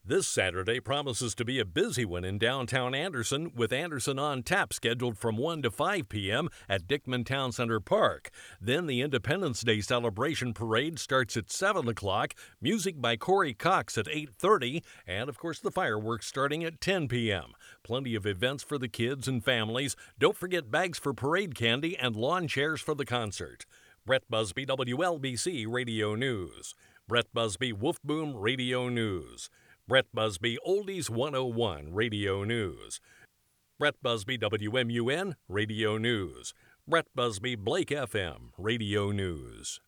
This Saturday promises to be a busy one in downtown Anderson, with Anderson on Tap scheduled from 1 to 5 p.m. at Dickman Town Center Park. Then the Independence Day celebration parade starts at 7 o'clock, music by Corey Cox at 8:30, and of course the fireworks starting at 10 p.m. Plenty of events for the kids and families. Don't forget bags for parade candy and lawn chairs for the concert. Brett Busby, WLBC Radio News. Brett Busby, Wolf Boom Radio News. Brett Busby, Oldies 101 Radio News. Brett Busby, WMUN Radio News. Brett Busby, Blake FM Radio News.